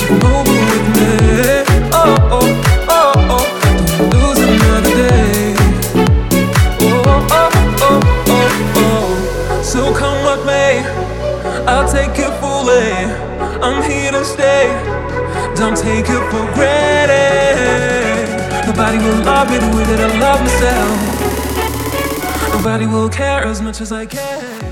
over with me. Oh, oh, oh, oh, don't lose another day. Oh, oh, oh, oh, oh. So come what may, I'll take it fully. I'm here to stay. Don't take it for granted. Nobody will love me the way that I love myself. Nobody will care as much as I can.